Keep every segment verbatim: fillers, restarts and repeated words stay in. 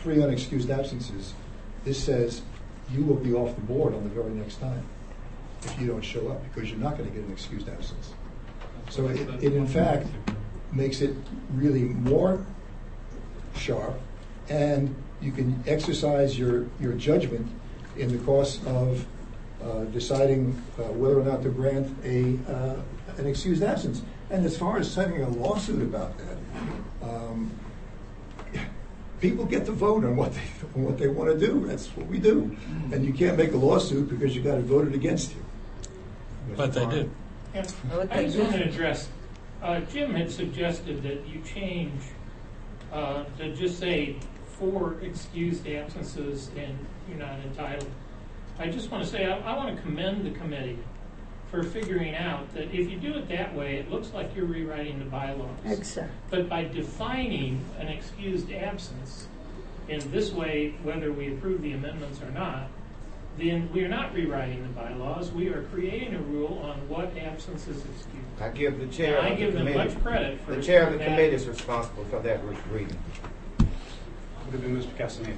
three unexcused absences, this says you will be off the board on the very next time if you don't show up, because you're not going to get an excused absence. So it, it in fact makes it really more sharp, and you can exercise your, your judgment in the course of uh, deciding uh, whether or not to grant a uh, an excused absence. And as far as setting a lawsuit about that, um, people get to vote on what they on what they want to do. That's what we do, and you can't make a lawsuit because you got it voted against you. But they did. Yeah. I just want to address. Uh, Jim had suggested that you change uh, to just say four excused absences and you're not entitled. I just want to say I, I want to commend the committee for figuring out that if you do it that way, it looks like you're rewriting the bylaws. Exactly. But by defining an excused absence in this way, whether we approve the amendments or not, then we are not rewriting the bylaws. We are creating a rule on what absence is excused. I give the chair And I of the give them committee, much credit for the chair of the that. committee is responsible for that re- reading. Would have been Mister Castaneda.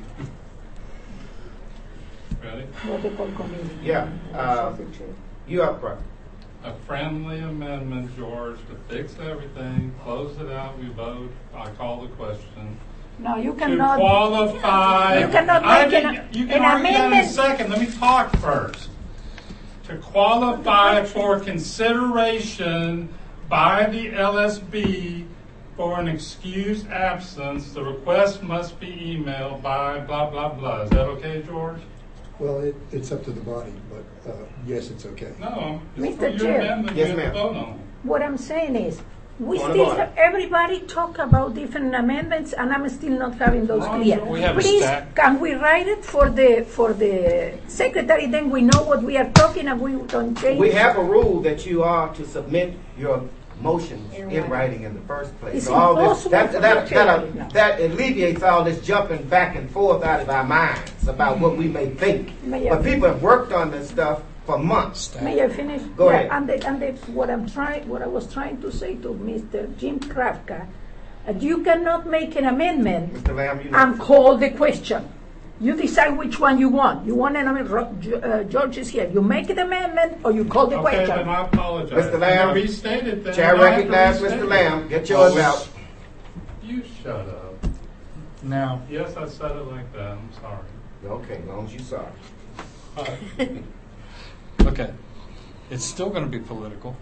Ready? What they call committee. Yeah, uh, you up, bro. A friendly amendment, George, to fix everything, close it out, we vote, I call the question. No, you To cannot. qualify. You cannot I make can- an- You can an argue that in a amendment. second, let me talk first. To qualify for consideration by the L S B for an excused absence, the request must be emailed by blah, blah, blah. Is that okay, George? Well, it, it's up to the body, but uh, yes, it's okay. No, it's Mister for your Chair. amendment, Yes, you have to ma'am. vote on it. What I'm saying is, we Point of still order. have, everybody talk about different amendments, and I'm still not having those Oh, clear. we have a Please, stack. can we write it for the for the secretary? Then we know what we are talking, and we don't change. We have a rule that you are to submit your motions in writing in the first place. It's So all this, impossible that, for that, the chair that, to know. that alleviates all this jumping back and forth out of our minds about what we may think. May I- But people have worked on this stuff for months. May I finish? Go Yeah, ahead. And, the, and the, what I'm trying, what I was trying to say to Mister Jim Kravka, uh, you cannot make an amendment Mister Lamb, you know. and call the question. You decide which one you want. You want an amendment? Uh, George is here. You make an amendment or you call the Okay, question. then I apologize. Mister Lamb. I restate it then. Chair I have to recognizes restate Mister it. Lamb. Get yours out. You shut up. Now, Yes, I said it like that. I'm sorry. Okay, as long as you sorry. okay, it's still going to be political.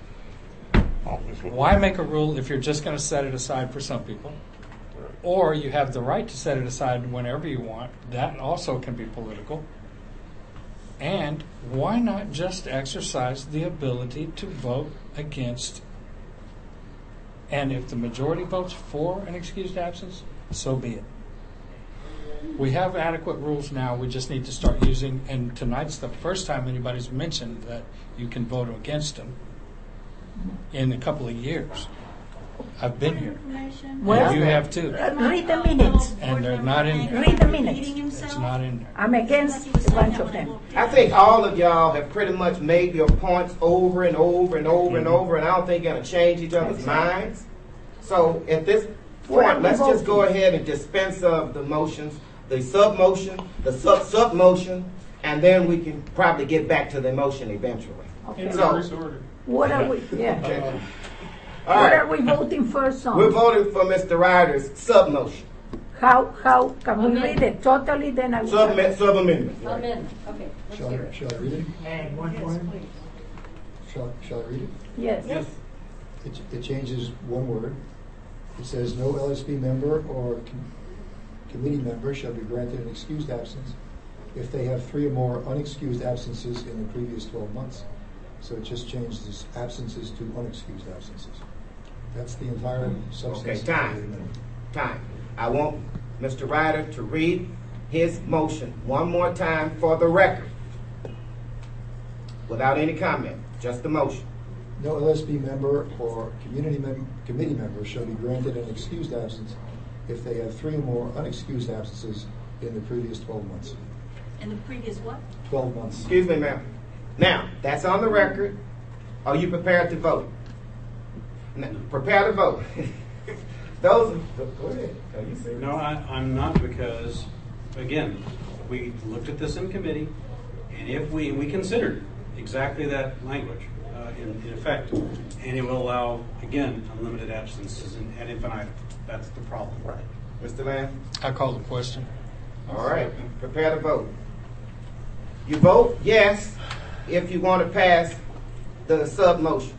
Why make a rule if you're just going to set it aside for some people? Or you have the right to set it aside whenever you want. That also can be political. And why not just exercise the ability to vote against? And if the majority votes for an excused absence, so be it. We have adequate rules now. We just need to start using, and tonight's the first time anybody's mentioned that you can vote against them in a couple of years. I've been here. Well, And you have too. Uh, read the minutes. And they're not in there. Read the minutes. It's not in there. I'm against a bunch of them. I think all of y'all have pretty much made your points over and over and over and over, and I don't think you're going to change each other's minds. So at this What are point, we let's just go voting? ahead and dispense of the motions, the sub-motion, the sub-sub-motion, and then we can probably get back to the motion eventually. Okay. In So- reverse order. What are we? Yeah. Okay. All What are right. we voting first on? We're voting for Mister Ryder's sub-motion, How how can we read it totally? Then I will. sub- sub-amendment. right. Amendment, okay, let's Shall hear I, it. shall I read it? And one point. Shall, shall I read it? Yes. Yes. It, it changes one word. It says no L S B member or com- committee member shall be granted an excused absence if they have three or more unexcused absences in the previous twelve months. So it just changes absences to unexcused absences. That's the entire substance. Okay, of the time. amendment. Time. I want Mister Ryder to read his motion one more time for the record, without any comment, just the motion. No L S B member or community mem- committee member shall be granted an excused absence if they have three or more unexcused absences in the previous twelve months. And the previous what? twelve months. Excuse me, ma'am. Now, that's on the record. Are you prepared to vote? Now, prepare to vote. those, go ahead. Are you serious? No, I, I'm not, because, again, we looked at this in committee, and if we, we considered exactly that language uh, in, in effect, and it will allow, again, unlimited absences in, ad infinitum. That's the problem. Right. Mister Lamb? I call the question. All right, prepare to vote. You vote yes if you want to pass the sub motion,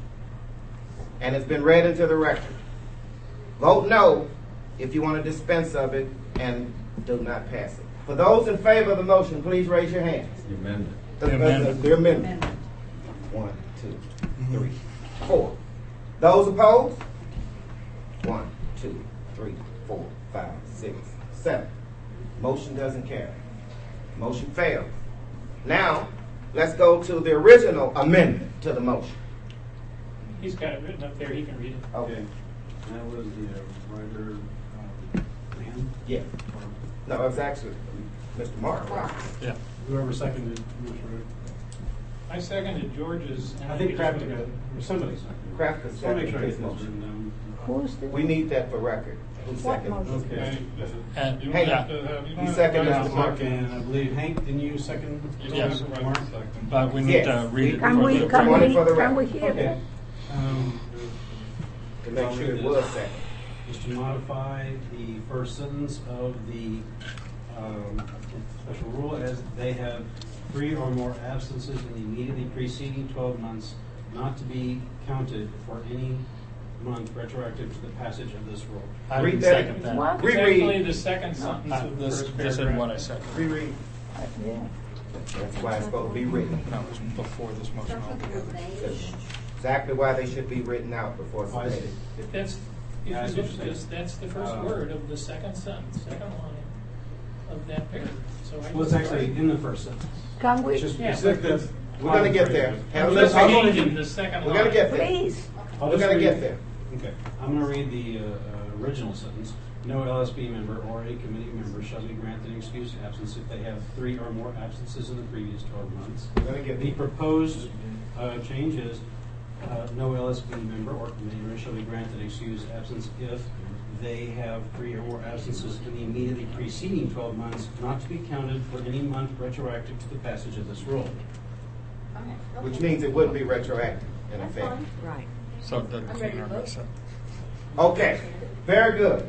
and it's been read into the record. Vote no if you want to dispense of it and do not pass it. For those in favor of the motion, please raise your hands. The amendment. The, The amendment. the amendment. One, two, three, four. Those opposed? One, two, three, four, five, six, seven. Motion doesn't carry. Motion fails. Now, let's go to the original amendment to the motion. He's got it written up there, he can read it. Okay. That was the uh, writer, uh, man, Yeah. No, it was actually Mister Mark. Right? Yeah. whoever seconded Commissioner Root. I seconded George's. and I think just- Kraft got, or somebody seconded. Kraft has Just want to make sure I seconded get his this motion. written down. Who's the? We need that for record. Who What seconded? motion? Okay. And You Hey, don't have to have, you don't you have second to Mister have a Mark. second. And I believe, Hank, didn't you second? You don't Yes. have to write a second. But we need Yes. to read it. Can for we, the- can Want it we, for the can we record. hear Okay. that? Um, To make sure it was second. is to modify the first sentence of the um, special rule as they have three or more absences in the immediately preceding twelve months not to be counted for any month retroactive to the passage of this rule. I Read would that second again. that. What? It's Reread. actually the second sentence Uh, of the This, first this is paragraph. what I said. Reread. Uh, Yeah. That's why it's supposed to be written. No, it was before this motion altogether. That's exactly why they should be written out before Why is submitted. If that's, if Yeah, I you see look what at you're this, saying. that's the first Uh, word of the second sentence, second line of that paragraph. So I Well, it's just- actually in the first sentence. Can we, It's just, Yeah. it's like the. We're gonna get there. Have a I'm listen. just I'll go changing ahead. the second We're line. gonna get there. please? I'll We're just gonna read- get there. Okay, I'm going to read the uh, uh, original sentence. No L S B member or a committee member shall be granted an excused absence if they have three or more absences in the previous twelve months. We're gonna get The there. proposed uh, change is uh, no L S B member or committee member shall be granted an excused absence if they have three or more absences in the immediately preceding twelve months, not to be counted for any month retroactive to the passage of this rule. Which means it wouldn't be retroactive in That's effect. fine. Right. So it doesn't I'm ready to remember vote. so. Okay, very good.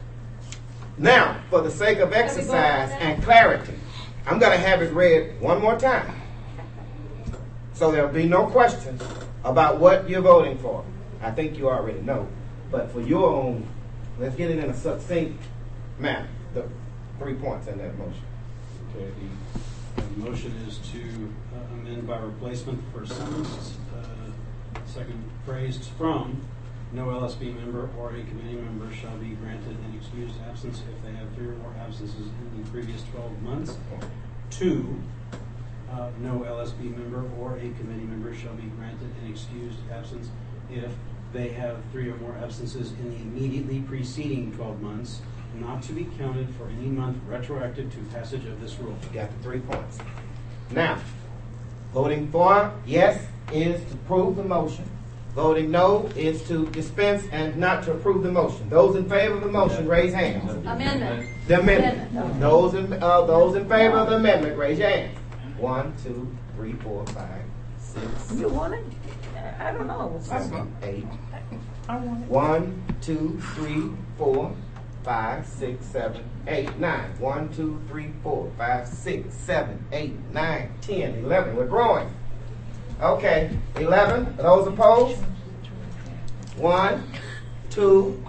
Now, for the sake of exercise and clarity, I'm going to have it read one more time. So there'll be no questions about what you're voting for. I think you already know. But for your own, let's get it in a succinct manner, the three points in that motion. Okay, the, the motion is to uh, amend by replacement the first sentence, uh, second phrase from no L S B member or a committee member shall be granted an excused absence if they have three or more absences in the previous twelve months. Two, uh, no L S B member or a committee member shall be granted an excused absence if they have three or more absences in the immediately preceding twelve months, not to be counted for any month retroactive to passage of this rule. You got the three points. Now, voting for yes is to approve the motion. Voting no is to dispense and not to approve the motion. Those in favor of the motion, raise hands. Amendment. The amendment. Amendment. Those in uh, those in favor of the amendment, raise your hands. One, two, three, four, five, six, You want it? I don't know. seven, eight. I want it. One, two, three, four, five, six, seven, eight, nine. One, two, three, four, five, six, seven, eight, nine, ten, eleven. We're growing. Okay, eleven. Are those opposed? One, two,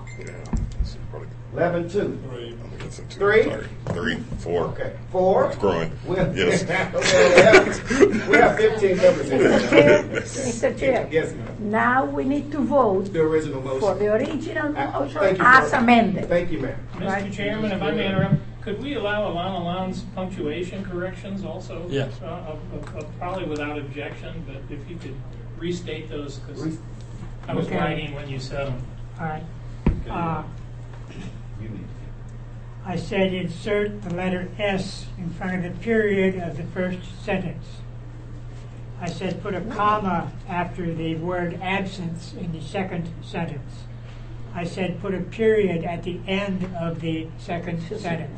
eleven, two. Three. Three? Sorry. Three, four. Okay, four. It's growing. We're- Yes. Okay, we have, we have fifteen members Mister here. Chair, Mister Chair, Yes, ma'am. now we need to vote The original for motion. the original Uh, motion thank you, as sir. amended. Thank you, ma'am. Right. Mister Chairman, if I may interrupt, could we allow Alana Lon's punctuation corrections also? Yes. Uh, uh, uh, uh, Probably without objection, but if you could restate those, because Re- I was Okay. writing when you said them. All right. Okay. Uh, You need I said insert the letter S in front of the period of the first sentence. I said put a comma after the word absence in the second sentence. I said put a period at the end of the second sentence.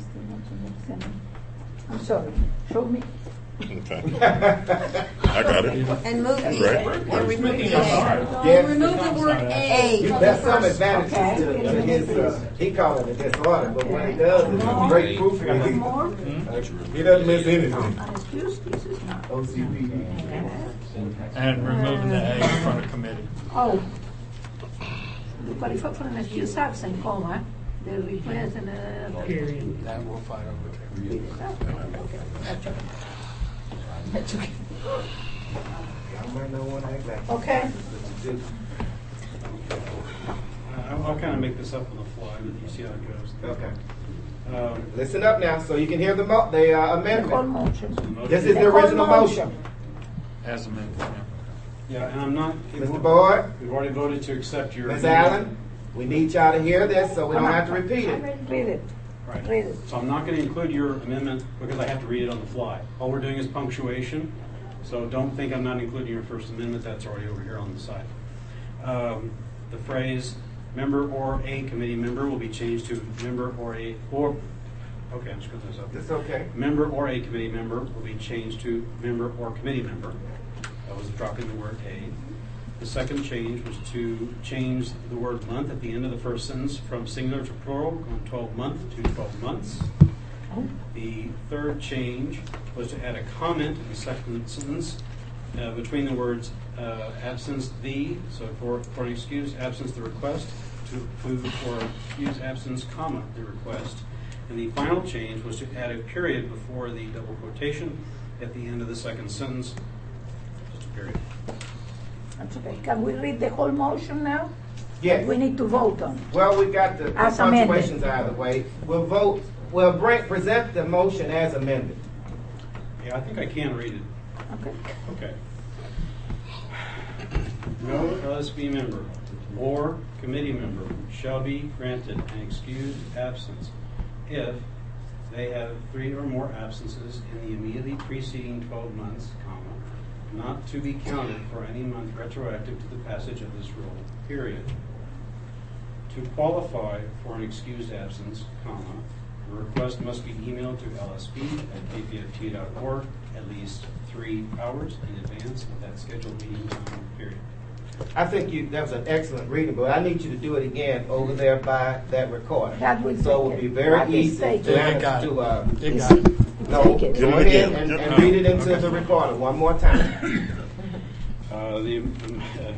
I'm sorry. Show me. Okay. I got it. And move That's the, right. and remove the Yes. A. Remove the word A. from the There's some first- advantages Okay. to, to his, uh, he called it a disorder, but what he does is a great proofreading. More? He doesn't miss anything. Excuse, this is not. O C P D. And removing the A in front of committee. Oh. To qualify for an excuse absent, comma, the request and uh, Period. That we'll fight over there. That's okay. That's okay. I might not want to act like Okay. I'll, I'll kind of make this up on the fly, but you see how it goes. Okay. Um, Listen up now, so you can hear the mo- the uh, The whole amendment. motion. This is the whole original motion. As amended. yeah. Yeah, and I'm not. Mister Boyd, We've already voted to accept your. Miz Allen, we need y'all to hear this so we don't have to repeat it. Read it. Right. Read it. So I'm not going to include your amendment because I have to read it on the fly. All we're doing is punctuation. So don't think I'm not including your First Amendment. That's already over here on the side. Um, the phrase "member or a committee member" will be changed to "member or a or." Okay, I'm screwing this up. It's okay. Member or a committee member will be changed to member or committee member. That was dropping the word a. The second change was to change the word month at the end of the first sentence from singular to plural, going twelve month to twelve months. The third change was to add a comment in the second sentence uh, between the words uh, absence the, so for, for an excused absence the request, to food for excused absence, comma, the request. And the final change was to add a period before the double quotation at the end of the second sentence. Just a period. That's okay. Can we read the whole motion now? Yes. We need to vote on it. Well, we've got the, the As amended. punctuations out of the way. We'll vote. We'll bring, present the motion as amended. Yeah, I think I can read it. Okay. Okay. No L S B member or committee member shall be granted an excused absence if they have three or more absences in the immediately preceding twelve months, comma, not to be counted for any month retroactive to the passage of this rule, period. To qualify for an excused absence, comma, the request must be emailed to L S B at k p f t dot org at least three hours in advance of that scheduled meeting time, period. I think you, that was an excellent reading, but I need you to do it again over there by that recorder. That will So it will take be it. very That will easy take to, it. It got to uh, It got it. no, Take it. go Do it ahead again. and, Yep. and read it into the recorder one more time. Uh, the um, uh,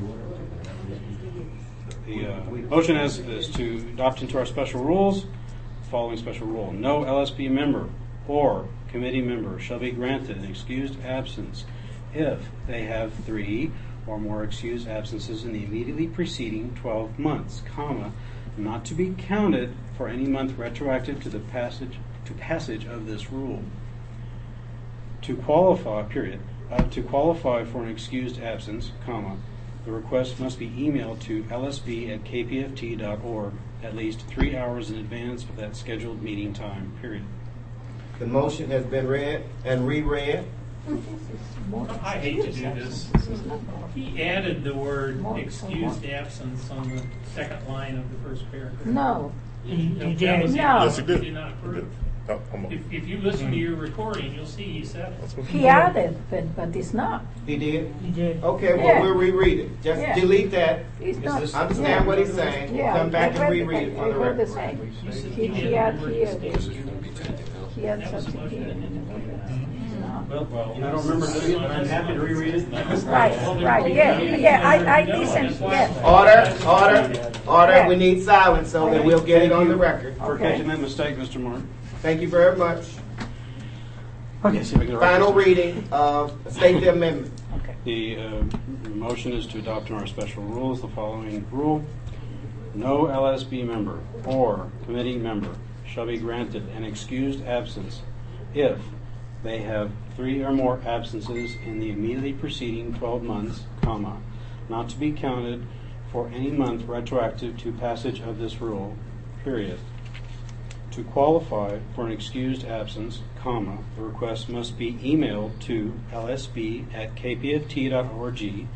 the uh, motion is, is to adopt into our special rules the following special rule. No L S B member or committee member shall be granted an excused absence if they have three or more excused absences in the immediately preceding twelve months, comma, not to be counted for any month retroactive to the passage to passage of this rule. To qualify, period, uh, to qualify for an excused absence, comma, the request must be emailed to L S B at k p f t dot org at least three hours in advance of that scheduled meeting time, period. The motion has been read and reread. I hate to do this. He added the word excused absence on the second line of the first paragraph. No. He- he That did. was the No. part Yes, he did. Did not approve. Oh, I'm If, if you listen to your recording, you'll see he said it. He added, but, but it's not. He did? He did. Okay, well, Yeah. we'll reread it. Just Yeah. delete that. It's not. this- Understand yeah. what he's saying. Yeah, Come back I and read reread it I for the heard the record. same. You said He, he he added had the word here. excused. He had That was something the here. motion. No. Well, well, I don't remember doing it, but I'm happy to reread it. Right, right, yeah, yeah, I, I listened, yeah. Order, order, order. Yeah. We need silence so that we'll get it on the record. For Okay. catching that mistake, Mister Martin. Thank you very much. Okay, see if I can Final write this. reading of state the amendment. Okay. The uh, motion is to adopt in our special rules the following rule. No L S B member or committee member shall be granted an excused absence if they have three or more absences in the immediately preceding twelve months, comma, not to be counted for any month retroactive to passage of this rule, period. To qualify for an excused absence, comma, the request must be emailed to L S B at k p f t dot org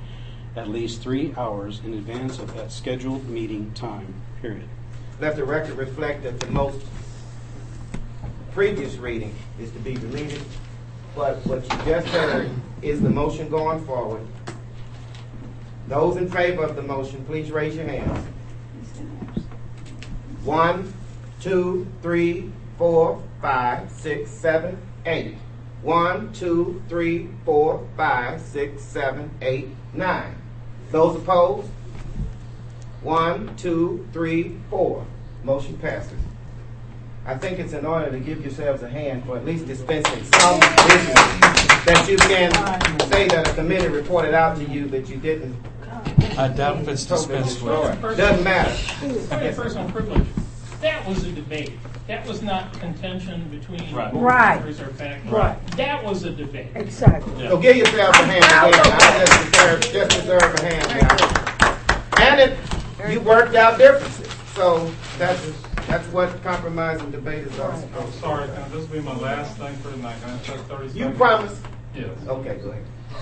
at least three hours in advance of that scheduled meeting time, period. Let the record reflect that the most previous reading is to be deleted, but what you just heard is the motion going forward. Those in favor of the motion, please raise your hands. One, two, three, four, five, six, seven, eight. One, two, three, four, five, six, seven, eight, nine. Those opposed? One, two, three, four. Motion passes. I think it's in order to give yourselves a hand for at least dispensing some business that you can say that a committee reported out to you that you didn't. I doubt if it's dispensed with. Doesn't matter. Point of personal privilege. That was a debate. That was not contention between Right. board Right. members or faculty. Right. That was a debate. Exactly. Yeah. So give yourselves a hand again. I just deserve, just deserve a hand now. And it, you worked out differences. So that's that's what compromise and debate is all I'm supposed to sorry, can this be my last thing for tonight? Can I take thirty be. You seconds? promise? Yes. Okay, go ahead.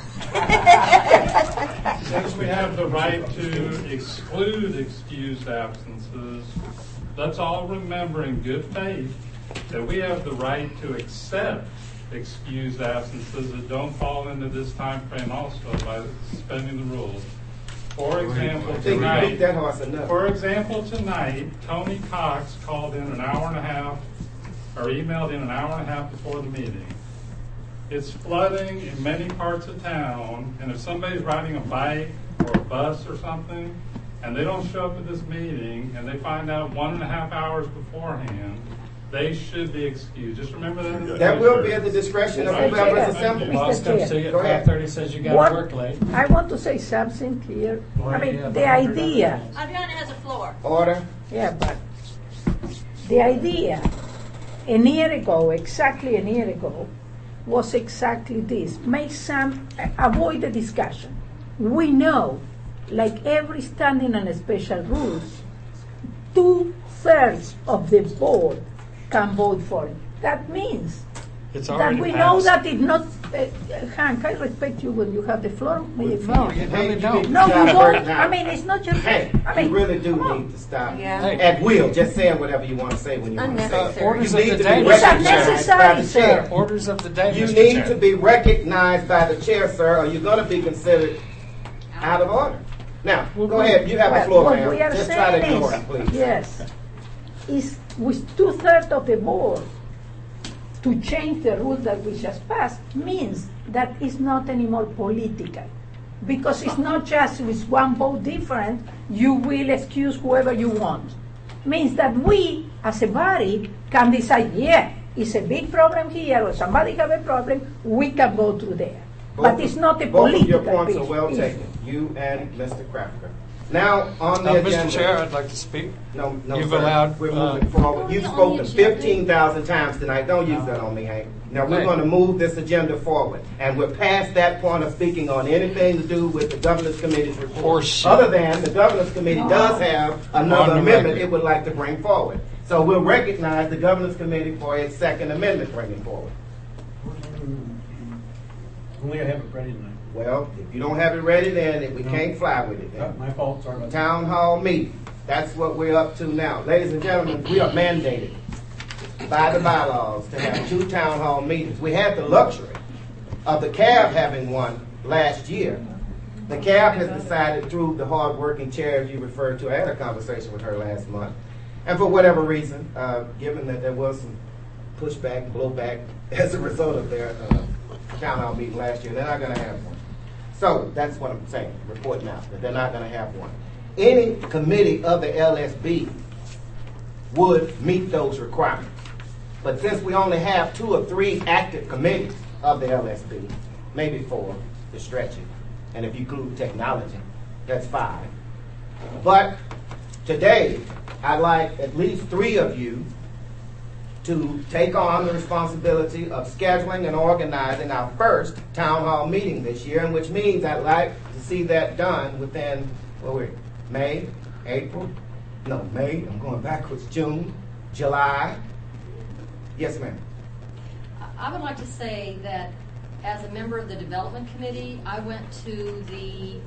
Since we have the right to exclude excused absences, let's all remember in good faith that we have the right to accept excused absences that don't fall into this time frame also by suspending the rules. For example, I think you beat tonight, that horse enough. for example, tonight, Tony Cox called in an hour and a half, or emailed in an hour and a half before the meeting. It's flooding in many parts of town, and if somebody's riding a bike or a bus or something, and they don't show up at this meeting, and they find out one and a half hours beforehand, they should be excused. Just remember that. in the That will be future. at the discretion of Right. whoever is Thank assembled. you. Boss Mister comes to you Go at ahead. five thirty, says you got What- to work late. I want to say something here. I mean, Yeah, the but- idea, Adriana has a floor. Order. yeah, but the idea a year ago, exactly a year ago, was exactly this. Make some, avoid the discussion. We know, like every standing and special rules, two-thirds of the board can vote for it. That means It's that already we know passed. that it not, uh, Hank, I respect you when you have the floor. No, Hey, really you don't. need to no, you stop don't. right now. I mean, it's not just. Hey, I mean, you really do come on. need to stop. Yeah. Hey. At will, just saying whatever you want to say when you want to say it. Unnecessary. Orders You of need the to day. be It's recognized by unnecessary, the sir. chair. Orders of the day, You Mister need Chair. to be recognized by the chair, sir, or you're going to be considered out of order. Now, go ahead. You have the Well, floor, what ma'am. we are Just try to saying ignore is- it, please. Yes, is with two-thirds of the board to change the rule that we just passed means that it's not anymore political. Because it's not just with one vote different, you will excuse whoever you want. Means that we, as a body, can decide, yeah, it's a big problem here, or somebody have a problem, we can go through there. But Both- it's not a Both of political your points are issue. well taken, you and Mister Crafter. Now, on the Uh, agenda. Mister Chair, I'd like to speak. No, no, You've sir. allowed, We're uh, moving forward. You've On the spoken agenda. fifteen thousand times tonight. Don't use that on me, Hank. Now, we're Hey. going to move this agenda forward. And we're past that point of speaking on anything to do with the Governance Committee's report. Horseshit. Other than the Governance Committee does have another On the amendment record. it would like to bring forward. So we'll recognize the Governance Committee for its second amendment bringing forward. Only I have it ready tonight. Well, if you don't have it ready, then we can't fly with it then. My fault, sorry about that. Town hall meeting. That's what we're up to now. Ladies and gentlemen, we are mandated by the bylaws to have two town hall meetings. We had the luxury of the C A B having one last year. The C A B has decided through the hard-working chair you referred to, I had a conversation with her last month, and for whatever reason, uh, given that there was some pushback, blowback as a result of their uh, town hall meeting last year, they're not going to have one. So that's what I'm saying, reporting out, that they're not going to have one. Any committee of the L S B would meet those requirements. But since we only have two or three active committees of the L S B, maybe four to stretch it, and if you include technology, that's five. But today, I'd like at least three of you to take on the responsibility of scheduling and organizing our first town hall meeting this year, and which means I'd like to see that done within, well, wait, May, April, no, May, I'm going backwards, June, July. Yes, ma'am. I would like to say that as a member of the Development Committee, I went to the uh,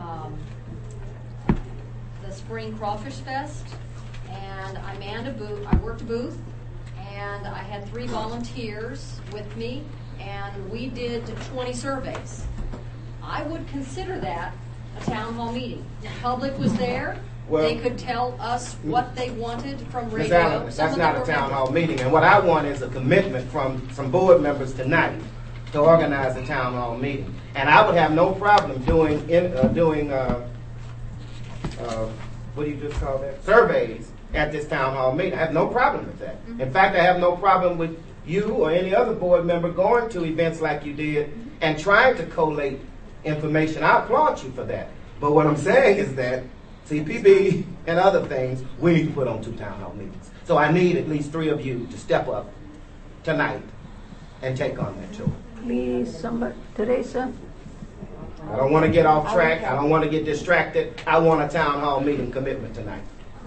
um, the Spring Crawfish Fest, and I manned a booth. I worked a booth, and I had three volunteers with me, and we did twenty surveys. I would consider that a town hall meeting. The public was there. Well- they could tell us what they wanted from Miz radio. Allen, Some that's of not them a were town radio. hall meeting, and what I want is a commitment from some board members tonight to organize a town hall meeting. And I would have no problem doing, in, uh, doing, uh, uh, what do you just call that? Surveys at this town hall meeting. I have no problem with that. In fact, I have no problem with you or any other board member going to events like you did and trying to collate information. I applaud you for that. But what I'm saying is that C P B and other things, we need to put on two town hall meetings. So I need at least three of you to step up tonight and take on that chore. Please, somebody, Teresa. I don't want to get off track. I don't want to get distracted. I want a town hall meeting commitment tonight.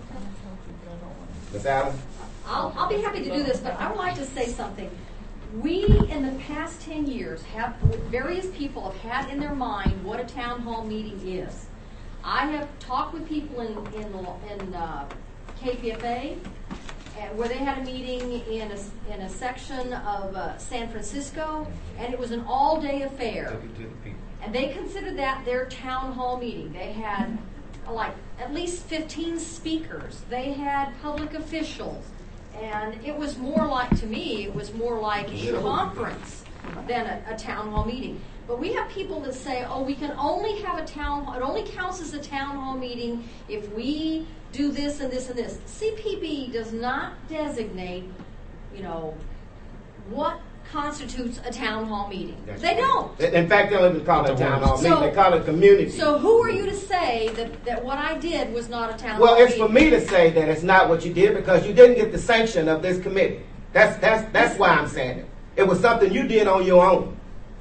Miz Allen? I'll, I'll be happy to do this, but I would like to say something. We, in the past ten years, have, various people have had in their mind what a town hall meeting is. I have talked with people in, in, in uh, K P F A, and where they had a meeting in a, in a section of uh, San Francisco, and it was an all-day affair. And they considered that their town hall meeting. They had uh, like at least fifteen speakers. They had public officials. And it was more like, to me, it was more like a conference than a, a town hall meeting. But we have people that say, oh, we can only have a town, it only counts as a town hall meeting if we do this and this and this. C P B does not designate, you know, what constitutes a town hall meeting. That's They right. don't. In fact, they don't even call it a town hall meeting. So- They call it community. So who are you to say that, that what I did was not a town Well, hall it's meeting? for me to say that it's not what you did because you didn't get the sanction of this committee. That's that's that's why I'm saying it. It was something you did on your own.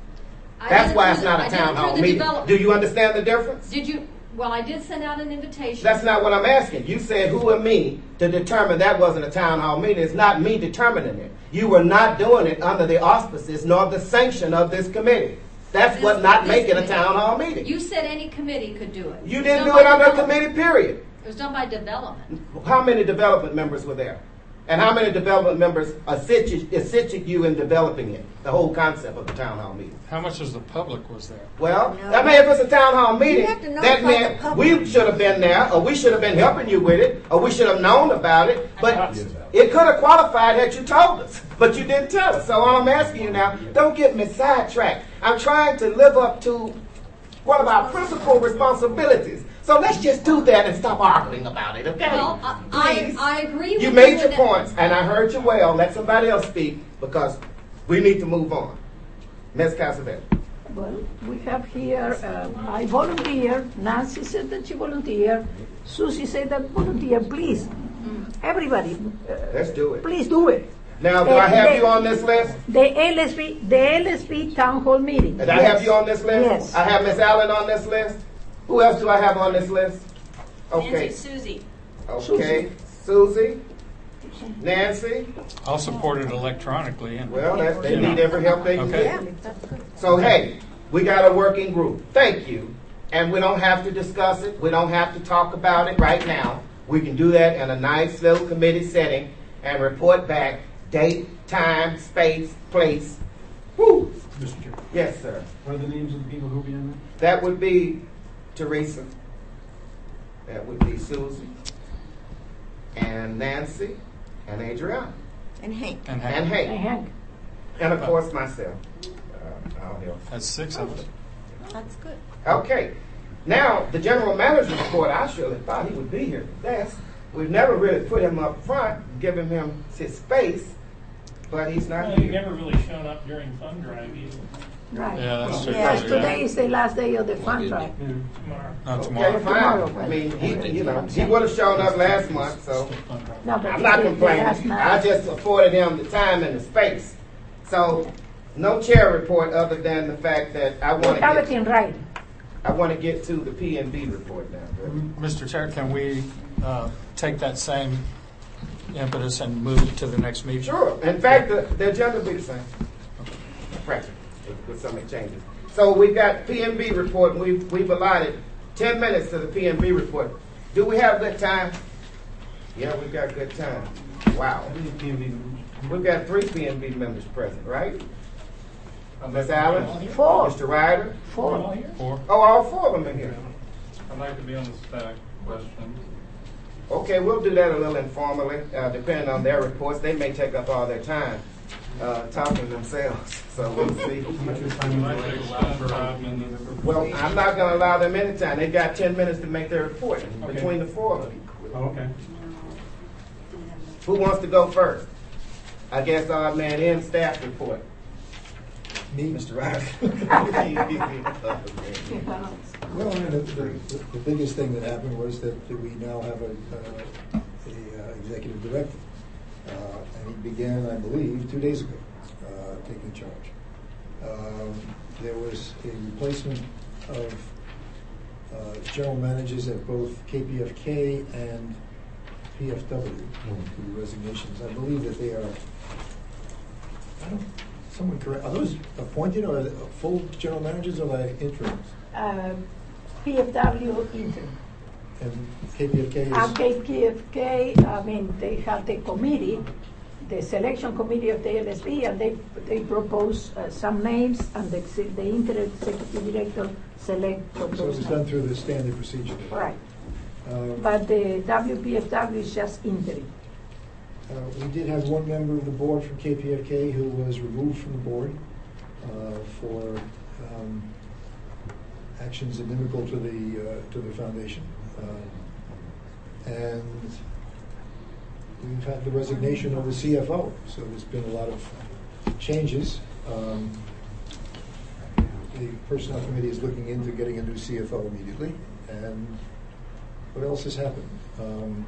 I That's did it why through it's the- not I a did it town through hall the meeting. develop- Do you understand the difference? Did you? Well, I did send out an invitation. That's not what I'm asking. You said who am me to determine that wasn't a town hall meeting. It's not me determining it. You were not doing it under the auspices nor the sanction of this committee. That's This- what not this making a committee. town hall meeting. You said any committee could do it. You was didn't done do it by under a development. committee, period. It was done by development. How many development members were there? And how many development members assisted, assisted you in developing it, the whole concept of the town hall meeting? How much of the public was there? Well, I mean, if it's a town hall meeting, have to notify that the meant public. we should have been there, or we should have been helping you with it, or we should have known about it. But it could have qualified had you told us, but you didn't tell us. So all I'm asking you now, don't get me sidetracked. I'm trying to live up to one of our principal responsibilities. So let's just do that and stop arguing about it, okay? Well, I, I, Please. I agree with You made in your that- points, and I heard you well. Let somebody else speak because we need to move on. Miz Cassavetes. Well, we have here, uh, I volunteer, Nancy said that she volunteered, Susie said that volunteer, please, everybody, uh, Let's do it. please do it. Now, do Uh, I have the- you on this list? The L S B, the L S B town hall meeting. Did I have you on this list? Yes. I have Miss Allen on this list. Who else do I have on this list? Okay. Nancy, Susie. Okay. Susie. Nancy. I'll support it electronically. And Well, that, they need every help they can Okay. get. So, hey, we got a working group. Thank you. And we don't have to discuss it. We don't have to talk about it right now. We can do that in a nice little committee setting and report back date, time, space, place. Woo! Mister Chair, Yes, sir. what are the names of the people who will be in That would be Teresa. That would be Susie. And Nancy. And Adriana. And Hank. And And Hank. Hey, Hank. Hank, And of course myself. Uh, I'll help. That's six of us. That's good. Okay. Now, the general manager's report, I surely thought he would be here for this. We've never really put him up front, given him his space, but he's not Well, you've here. never really shown up during fund drive either. right. Yeah, that's true. Because Yeah. today is the last day of the fund drive. Tomorrow. Not Okay, tomorrow. Tomorrow, fine. I right. mean, he, you know, he would have shown up last month, so No, but I'm not the- the last complaining. night- I just afforded him the time and the space. So, no chair report other than the fact that I We want have to it get, in writing. I want to get to the P and B report now. Mister Chair, can we uh, take that same impetus and move it to the next meeting? Sure. In fact, the, the agenda will be the same. Right. With, with some changes. So we've got P and B report, and we've, we've allotted ten minutes to the P and B report. Do we have good time? Yeah, we got good time. Wow. How many P and B members? We've got three P and B members present, right? Miz Allen? Four. Mister Ryder? Four. Four. Oh, all four of them in here. I'd like to be on the stack question. Okay, we'll do that a little informally, uh, depending on their reports. They may take up all their time uh, talking themselves, so we'll see. I'd like to extend five minutes. Well, I'm not going to allow them any time. They've got ten minutes to make their report between the four of them. Oh, okay. Who wants to go first? I guess our man in staff report. Me? Mister Ryder. Well, I mean, the, the, the biggest thing that happened was that, that we now have a, uh, a uh, executive director, uh, and he began, I believe, two days ago, uh, taking charge. Um, there was a replacement of uh, general managers at both K P F K and P F W, two resignations. I believe that they are. I don't. Someone correct. Are those appointed or are they full general managers or are they interims? Uh, P F W interim. And K P F K is. And K P F K, I mean, they have the committee, the selection committee of the L S B, and they they propose uh, some names, and the, the interim executive director select propose So it was names. done through the standard procedure. Right. Um, But the W P F W is just interim. Uh, we did have one member of the board from K P F K who was removed from the board uh, for um, actions inimical to the uh, to the foundation, um, and we've had the resignation of the C F O. So there's been a lot of changes. Um, the personnel committee is looking into getting a new C F O immediately, and what else has happened? Um,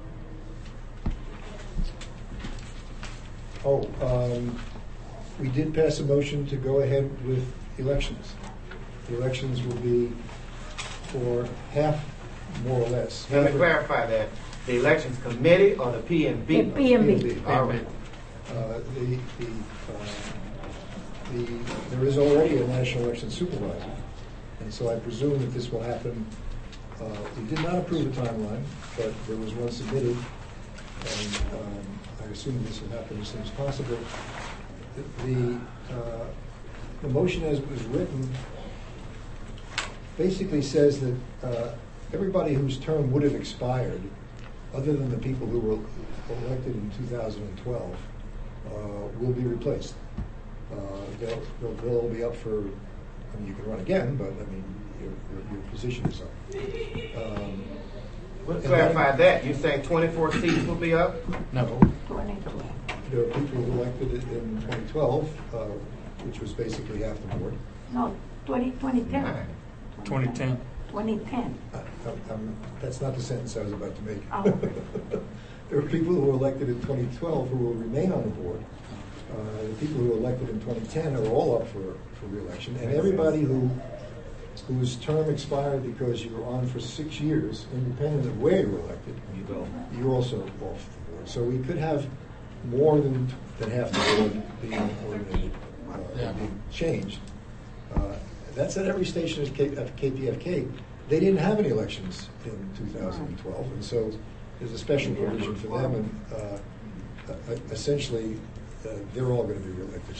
Oh, um, we did pass a motion to go ahead with elections. The elections will be for half, more or less. Let me clarify that. The elections committee or the P and B? The P and B. All right. Uh, the, the, uh, the, there is already a national election supervisor, and so I presume that this will happen. Uh, we did not approve the timeline, but there was one submitted, and um, I assume this will happen as soon as possible. The, the, uh, the motion as it was written basically says that uh, everybody whose term would have expired, other than the people who were elected in two thousand twelve, uh, will be replaced. Uh, they'll, they'll, they'll all be up for, I mean, you can run again, but I mean, your, your, your position is up. Um, We'll clarify that. You're saying twenty-four seats will be up? No. twenty twelve. There are people who elected it in twenty twelve, uh, which was basically half the board. No, twenty, twenty ten. twenty ten. twenty ten. Uh, I'm- I'm- That's not the sentence I was about to make. Oh. There are people who were elected in twenty twelve who will remain on the board. Uh, The people who were elected in twenty ten are all up for, for re-election. And everybody who, whose term expired because you were on for six years, independent of where you were elected, you're also off the board. So we could have more than, than half the board being eliminated, uh, being changed. Uh, That's at every station at K- at K P F K. They didn't have any elections in two thousand twelve, and so there's a special provision for them, and uh, uh, essentially, uh, they're all going to be reelected.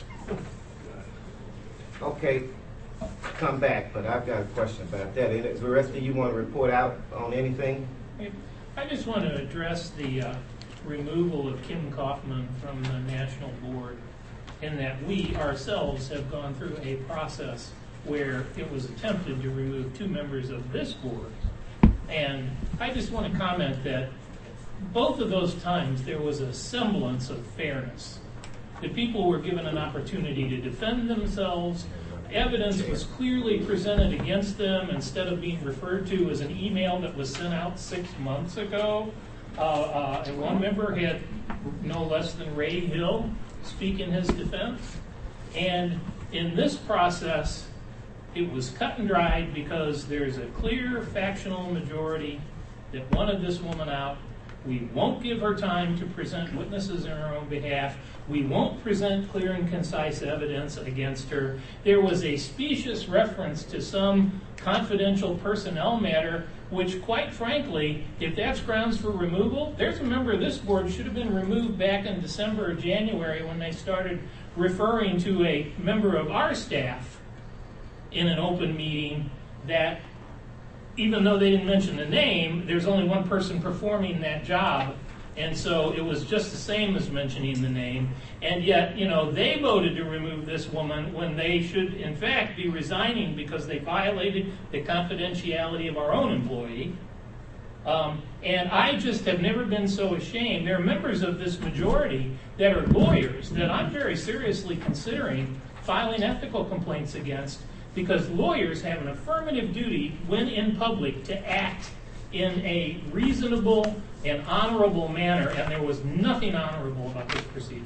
Okay, come back, but I've got a question about that. Is the rest of you want to report out on anything? I just want to address the uh, removal of Kim Kaufman from the national board, in that we ourselves have gone through a process where it was attempted to remove two members of this board. And I just want to comment that both of those times there was a semblance of fairness. The people were given an opportunity to defend themselves. Evidence was clearly presented against them instead of being referred to as an email that was sent out six months ago. Uh, uh, and one member had no less than Ray Hill speak in his defense. And in this process, it was cut and dried because there's a clear factional majority that wanted this woman out. We won't give her time to present witnesses in her own behalf. We won't present clear and concise evidence against her. There was a specious reference to some confidential personnel matter, which, quite frankly, if that's grounds for removal, there's a member of this board should have been removed back in December or January when they started referring to a member of our staff in an open meeting that, even though they didn't mention the name, there's only one person performing that job. And so it was just the same as mentioning the name. And yet, you know, they voted to remove this woman when they should, in fact, be resigning because they violated the confidentiality of our own employee. Um, and I just have never been so ashamed. There are members of this majority that are lawyers that I'm very seriously considering filing ethical complaints against, because lawyers have an affirmative duty when in public to act in a reasonable and honorable manner, and there was nothing honorable about this procedure.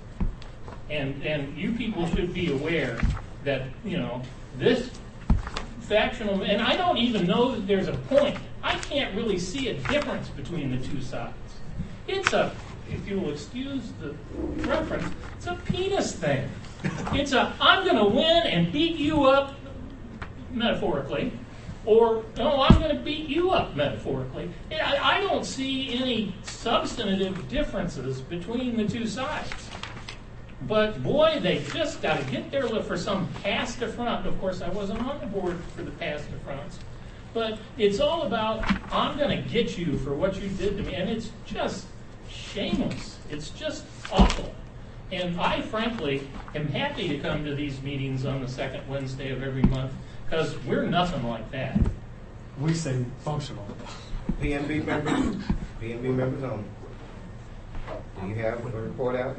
And and you people should be aware that, you know, this factional, and I don't even know that there's a point. I can't really see a difference between the two sides. It's a, if you will excuse the reference, it's a penis thing. It's a, I'm going to win and beat you up, metaphorically, or, no, I'm going to beat you up, metaphorically. I, I don't see any substantive differences between the two sides. But, boy, they just got to get there for some past affront. Of course, I wasn't on the board for the past affronts. But it's all about, I'm going to get you for what you did to me. And it's just shameless. It's just awful. And I, frankly, am happy to come to these meetings on the second Wednesday of every month, because we're nothing like that. We say functional. P N B members, P N B members only. Do you have a report out?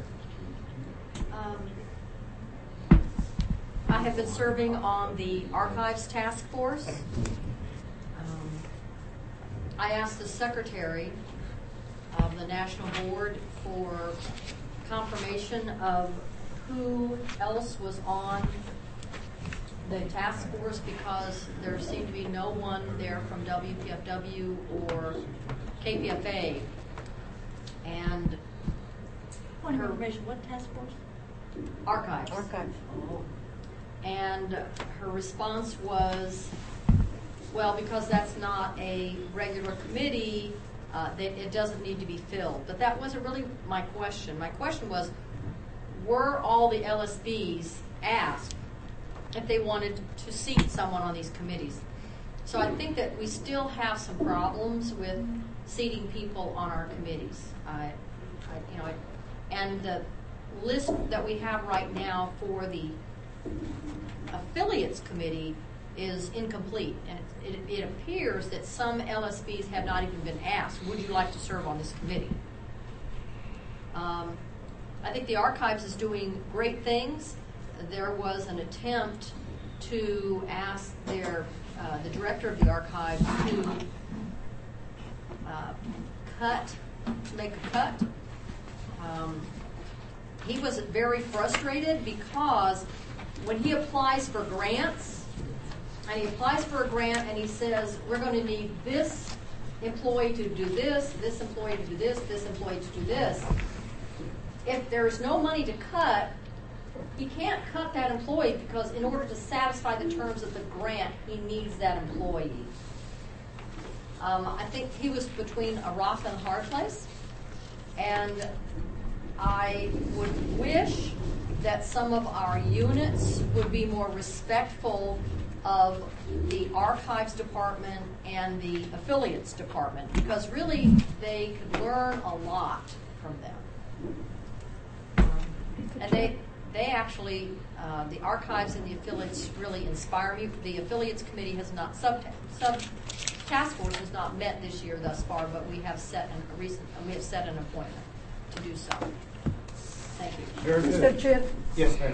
Um, I have been serving on the Archives Task Force. Um, I asked the Secretary of the National Board for confirmation of who else was on the task force, because there seemed to be no one there from W P F W or K P F A. And Point of information, what task force? Archives. Archives. And her response was, well, because that's not a regular committee, uh, that it doesn't need to be filled. But that wasn't really my question. My question was, were all the L S Bs asked if they wanted to seat someone on these committees? So I think that we still have some problems with seating people on our committees. I, I, you know, I, and the list that we have right now for the affiliates committee is incomplete, and it, it, it appears that some L S Bs have not even been asked, would you like to serve on this committee? Um, I think the Archives is doing great things. There was an attempt to ask their uh, the director of the Archives to uh, cut, make a cut. Um, he was very frustrated because when he applies for grants, and he applies for a grant and he says, we're going to need this employee to do this, this employee to do this, this employee to do this. If there's no money to cut, he can't cut that employee, because in order to satisfy the terms of the grant, he needs that employee. Um, I think he was between a rock and a hard place, and I would wish that some of our units would be more respectful of the Archives Department and the Affiliates Department, because really they could learn a lot from them. Um, and they they actually, uh, the Archives and the Affiliates really inspire me. The Affiliates Committee has not, sub, sub task force has not met this year thus far, but we have set an, a recent, we have set an appointment to do so. Thank you. Very good. Mister Chair. Yes, ma'am.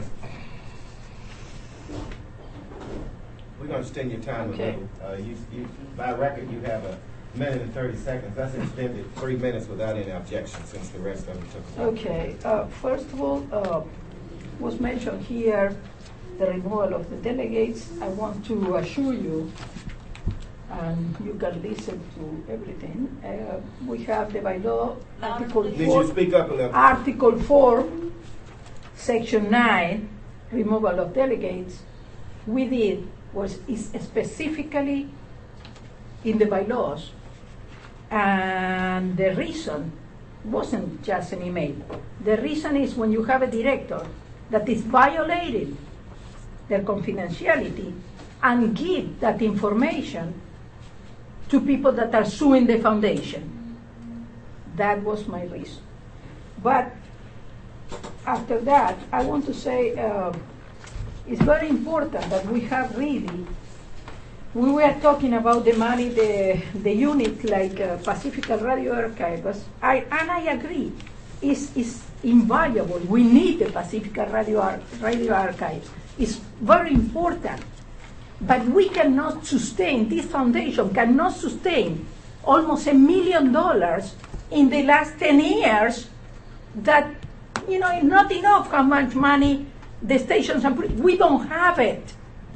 We're going to extend your time Okay. a little. Uh, you, you, by record, you have a minute and thirty seconds. That's extended three minutes without any objection, since the rest of them took about. Okay. Uh, first of all, uh, was mentioned here the removal of the delegates. I want to assure you, uh, and you can listen to everything. Uh, we have the bylaw, Article Did you four, speak up a little? Article four, Section nine, removal of delegates. We did was is specifically in the bylaws, and the reason wasn't just an email. The reason is when you have a director that is violating their confidentiality and give that information to people that are suing the foundation. That was my reason. But after that, I want to say uh, it's very important that we have really, we were talking about the money, the, the unit like uh, Pacifica Radio Archives, I, and I agree, it's, it's invaluable. We need the Pacifica Radio, Ar- Radio Archives. It's very important. But we cannot sustain, this foundation cannot sustain almost a million dollars in the last ten years that, you know, not enough how much money the stations are putting. We don't have it.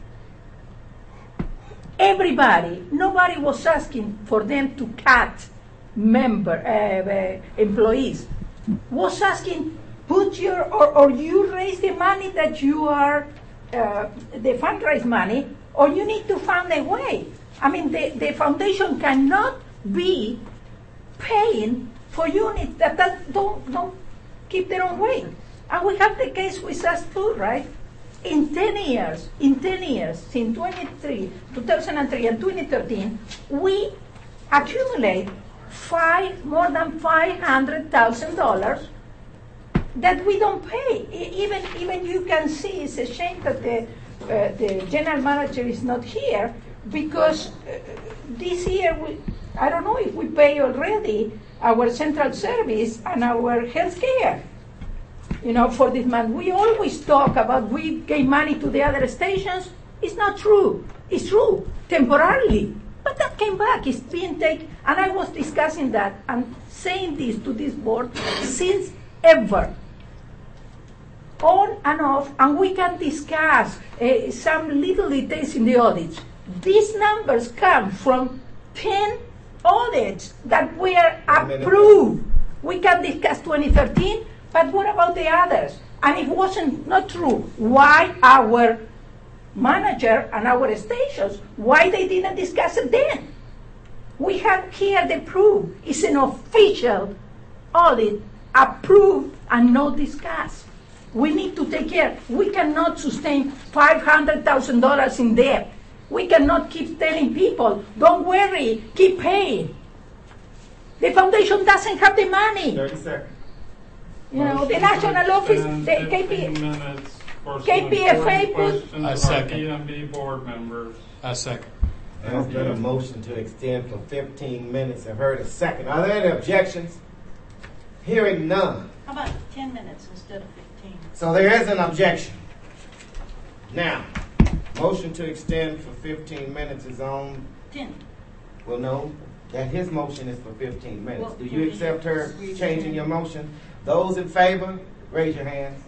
Everybody, nobody was asking for them to cut member, uh, uh, employees, was asking, put your, or, or you raise the money that you are, uh, the fundraise money, or you need to find a way. I mean, the, the foundation cannot be paying for units that, that don't, don't keep their own way. And we have the case with us too, right? In ten years, in ten years, in twenty-three, two thousand three and twenty thirteen, we accumulate five, more than five hundred thousand dollars that we don't pay. E- Even, even you can see, it's a shame that the, uh, the general manager is not here, because uh, this year, we, I don't know if we pay already our central service and our health care. You know, for this month, we always talk about we gave money to the other stations. It's not true. It's true, temporarily. But that came back. It's being taken. And I was discussing that and saying this to this board since ever. On and off, and we can discuss uh, some little details in the audits. These numbers come from ten audits that were approved. We can discuss twenty thirteen. But what about the others? And it wasn't not true. Why our manager and our stations, why they didn't discuss it then? We have here the proof. It's an official audit, approved and not discussed. We need to take care. We cannot sustain five hundred thousand dollars in debt. We cannot keep telling people, don't worry, keep paying. The foundation doesn't have the money. thirty seconds. You know, the national office, the K P, minutes for K P F A some put- questions I of second. our P M B board members. A second. There's been a motion to extend for fifteen minutes. I've heard a second. Are there any objections? Hearing none. How about ten minutes instead of fifteen? So there is an objection. Now, motion to extend for fifteen minutes is on. Ten. Well, no, that his motion is for fifteen minutes. Well, Do you accept her we- changing your motion? Those in favor, raise your hands.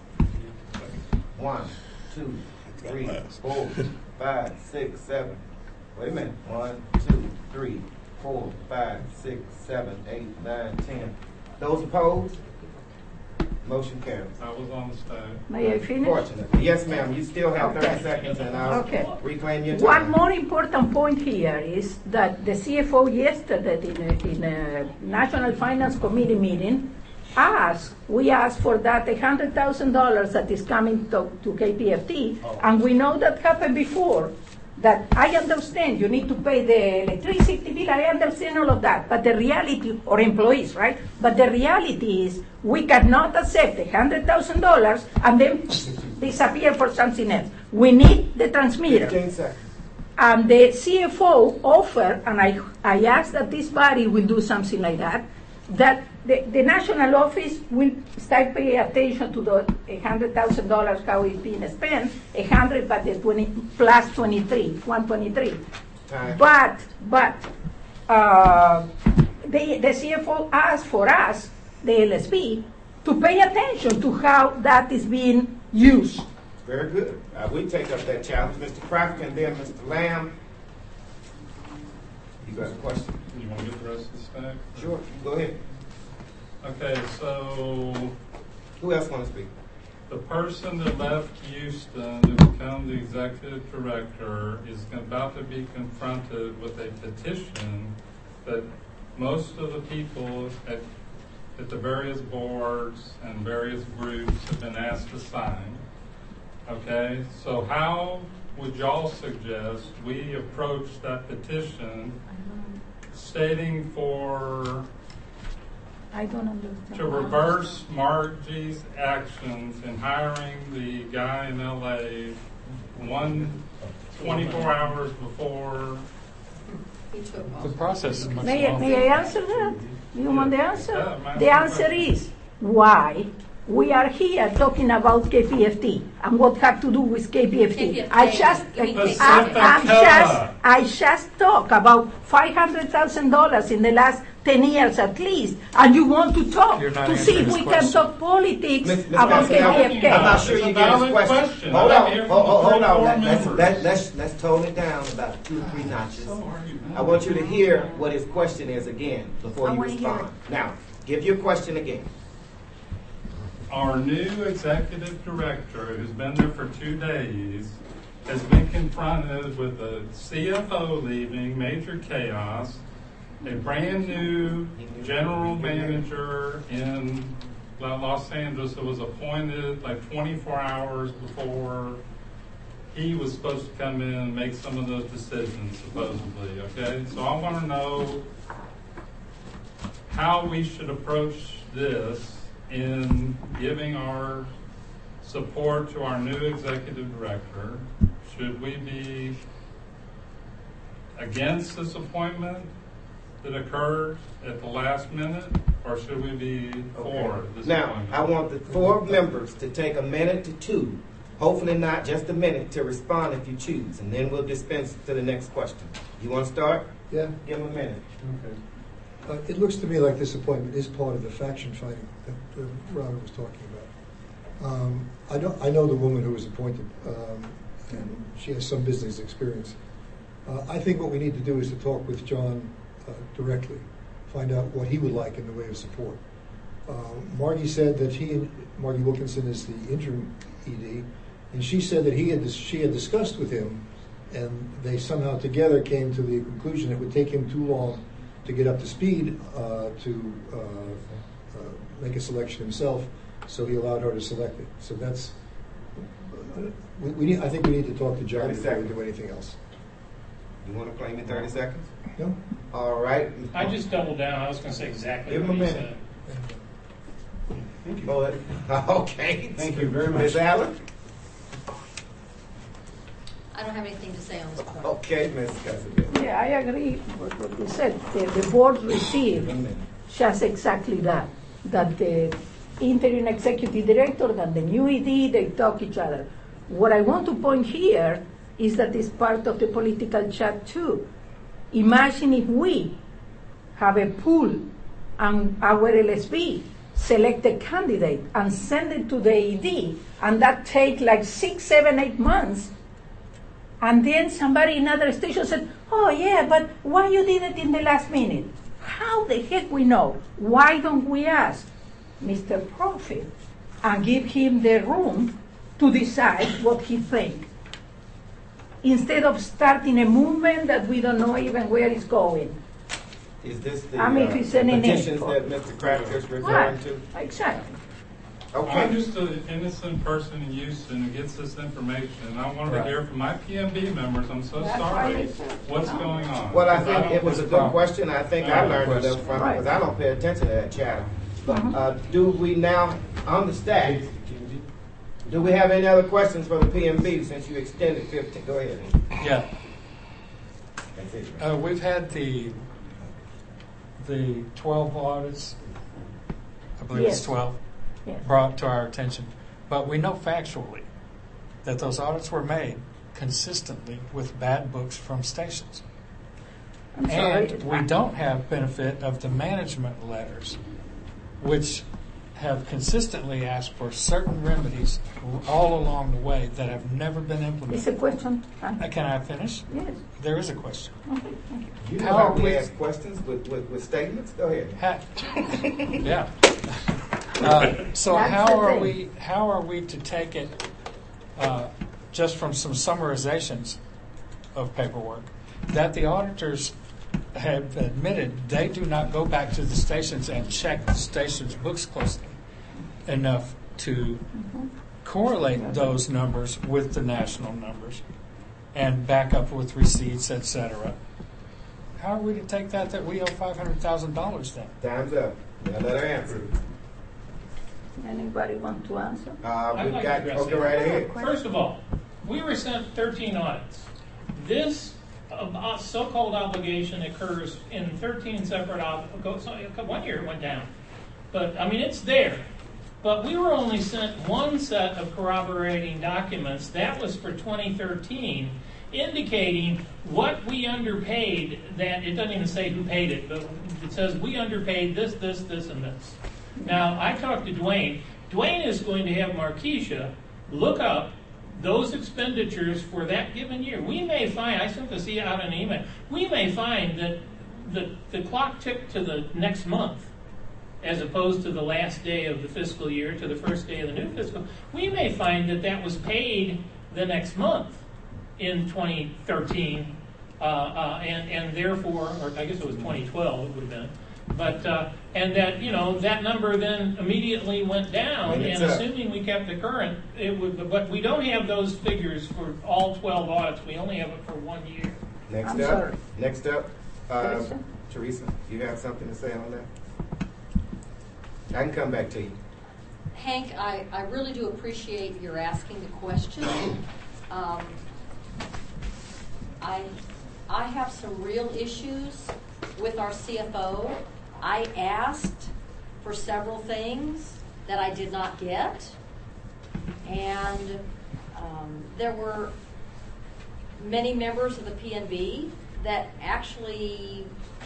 One, two, three, four, five, six, seven. Wait a minute. One, two, three, four, five, six, seven, eight, nine, ten. Those opposed? Motion carries. I was on the staff. May I finish? Fortunately. Yes, ma'am. You still have thirty Okay. seconds and I'll Okay. reclaim your time. One more important point here is that the C F O yesterday in a, in a National Finance Committee meeting asked, we asked for that one hundred thousand dollars that is coming to, to K P F T, and we know that happened before. That I understand you need to pay the electricity bill, I understand all of that, but the reality, or employees, right? But the reality is we cannot accept one hundred thousand dollars and then disappear for something else. We need the transmitter. fifteen seconds. And the C F O offered, and I, I asked that this body will do something like that, that the, the national office will start paying attention to the one hundred thousand dollars, how it's being spent, one hundred but the twenty, plus twenty-three, one twenty-three. Time. But, but, uh, the, the C F O asked for us, the L S B, to pay attention to how that is being used. Very good. Uh, we take up that challenge. Mister Crockett and then Mister Lamb. You got a question? You want to get the rest of the stack? Sure. Go ahead. Okay, so Who else want to speak? the person that left Houston to become the executive director is about to be confronted with a petition that most of the people at, at the various boards and various groups have been asked to sign. Okay, so how would y'all suggest we approach that petition stating for I don't understand. to reverse Margie's actions in hiring the guy in L A one twenty-four hours before? He took off. The process is much May, longer. may I answer that? You want the answer? Yeah, I'm The asking answer questions. is why we are here talking about K P F T and what have to do with K P F T. K P F T. I just, You mean I, K P F T. I'm Pacific just, Cola. I just talk about five hundred thousand dollars in the last ten years at least, and you want to talk You're not to see answering if his we can question. talk politics Miz- Miz about K P Gabrielle, F T. I'm not It's sure a you get his valid question. question. Hold I'm on, here hold, from hold, hold the on. board Let, let's, members. let, let's let's tone it down about two or three notches. I want you to hear what his question is again before I you wanna hear respond. Now, give your question again. Our new executive director, who's been there for two days, has been confronted with a C F O leaving, major chaos, a brand new general manager in Los Angeles that was appointed like twenty-four hours before he was supposed to come in and make some of those decisions, supposedly, okay? So I want to know how we should approach this in giving our support to our new executive director. Should we be against this appointment that occurred at the last minute, or should we be for this Now, appointment? I want the four members to take a minute to two, hopefully not just a minute, to respond if you choose, and then we'll dispense to the next question. You want to start? Yeah. Give them a minute. Uh, it looks to me like this appointment is part of the faction fighting that uh, Robert was talking about. Um, I don't. I know the woman who was appointed, um, and she has some business experience. Uh, I think what we need to do is to talk with John uh, directly, find out what he would like in the way of support. Uh, Margie said that he, Margie Wilkinson, is the interim E D, and she said that he had she had discussed with him, and they somehow together came to the conclusion it would take him too long to get up to speed uh, to uh, uh, make a selection himself, so he allowed her to select it. So that's uh, we, we need. I think we need to talk to John thirty before we seconds. do anything else. You want to claim your thirty seconds? No. All right. I just doubled down. I was going to say exactly Give what him a he minute. said. Go ahead. Okay. Thank you very much. Miz Allen? I don't have anything to say on this point. Okay, Miz Casablanca. Yeah, I agree with what you said. The, the board received just exactly that, that the interim executive director and the new E D, they talk each other. What I want to point here is that it's part of the political chat too. Imagine if we have a pool and our L S B select a candidate and send it to the E D, and that take like six, seven, eight months. And then somebody in another station said, oh yeah, but why you did it in the last minute? How the heck we know? Why don't we ask Mister Profit and give him the room to decide what he thinks? Instead of starting a movement that we don't know even where it's going. Is this the I mean, uh, if it's any petitions name. that Mister Crabtree is referring Right, to? exactly. I'm Okay. just an innocent person in Houston who gets this information, and I wanted to hear from my P M B members. I'm so That's sorry. why it's, uh, What's no. going on? Well, I Because think don't- it was a good problem. question. I think I learned a little from it because I don't pay attention to that chatter. But uh, do we now, on the stack, do we have any other questions for the P M B since you extended fifteen? Go ahead. Yeah. That's it. Uh, we've had the the twelve audits, I believe Yes. it's twelve, Yes. brought to our attention. But we know factually that those audits were made consistently with bad books from stations. I'm sorry. And we don't have benefit of the management letters, which have consistently asked for certain remedies all along the way that have never been It's a implemented. question. Uh, Can I finish? Yes. There is a question. Okay, thank you. You know How how are we we- ask questions with, with, with statements? Go ahead. Ha- yeah. Uh, so That's how the are thing. we? How are we to take it uh, just from some summarizations of paperwork that the auditors have admitted they do not go back to the stations and check the stations' books closely enough to correlate those numbers with the national numbers and back up with receipts, et cetera. How are we to take that that we owe five hundred thousand dollars then? Time's up. Now let her answer. Anybody want to answer? Uh, I'd we've like got, to address okay, that. right ahead. First of all, we were sent thirteen audits. This uh, so-called obligation occurs in thirteen separate, ob- go- so- one year it went down. But, I mean, it's there. But we were only sent one set of corroborating documents. That was for twenty thirteen, indicating what we underpaid. That it doesn't even say who paid it, but it says we underpaid this, this, this, and this. Now, I talked to Dwayne. Dwayne is going to have Markeisha look up those expenditures for that given year. We may find, I sent this out in an email, we may find that the, the clock ticked to the next month as opposed to the last day of the fiscal year to the first day of the new fiscal. We may find that that was paid the next month in twenty thirteen, uh, uh, and, and therefore, or I guess it was twenty twelve, it would have been. But, uh, and that, you know, that number then immediately went down, When it's and up. assuming we kept it current, it would, but we don't have those figures for all twelve audits. We only have it for one year. Next I'm up. sorry. Next up. Uh, Teresa? Teresa, you have something to say on that? I can come back to you. Hank, I, I really do appreciate your asking the question. Um, I, I have some real issues with our C F O. I asked for several things that I did not get. And um, there were many members of the P N B that actually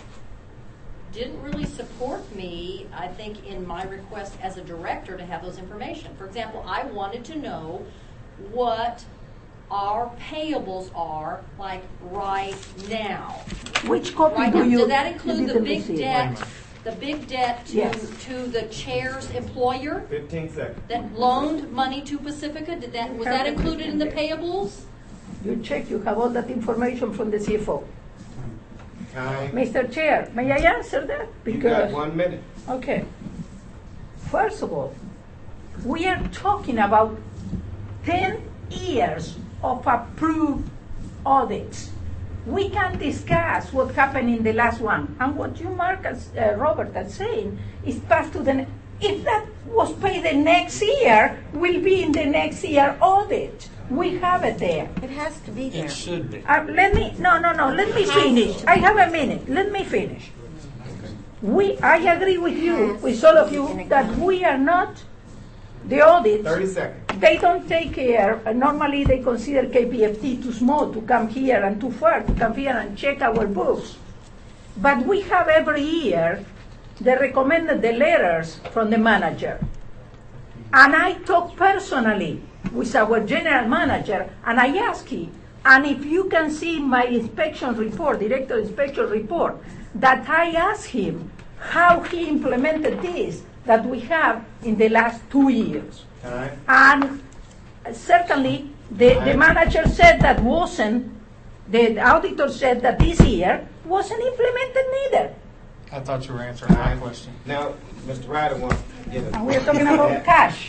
didn't really support me, I think, in my request as a director to have those information. For example, I wanted to know what our payables are like right now. Which copy Right do now. you? Did that you include the didn't big receive? debt, the big debt to, Yes. to the chair's employer Fifteen seconds. that loaned money to Pacifica? Did that, was that included in the payables? You check, you have all that information from the C F O. Time. Mister Chair, may I answer that? You got one minute. Okay. First of all, we are talking about ten years of approved audits. We can discuss what happened in the last one. And what you, Marcus, uh, Robert, are saying is passed to the... Ne- if that was paid the next year, will be in the next year audit. We have it there. It has to be there. It should be. Uh, let me, no, no, no, let me finish. I have a minute. Let me finish. We, I agree with you, with all of you, that we are not, the audits, Thirty seconds. they don't take care, uh, normally they consider K P F T too small to come here and too far to come here and check our books. But we have every year the recommended the letters from the manager. And I talk personally with our general manager, and I ask him, and if you can see my inspection report, director inspection report, that I asked him how he implemented this that we have in the last two years. Time. And certainly, the, the manager said that wasn't, the auditor said that this year wasn't implemented neither. I thought you were answering my Time. question. Now, Mister Ryder wants to give it. And we're talking about cash.